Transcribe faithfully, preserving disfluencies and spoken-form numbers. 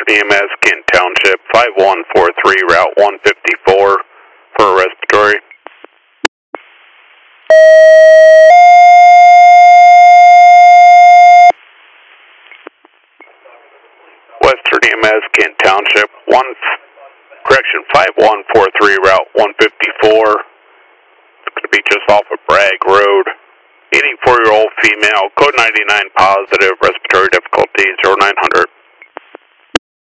E M S, Kent Township, five one four three, Route one fifty-four for respiratory. Western E M S, Kent Township, one, correction, five one four three, Route one fifty-four. It's going to be just off of Bragg Road. eighty-four-year-old female, code ninety-nine positive, respiratory difficulty zero nine hundred.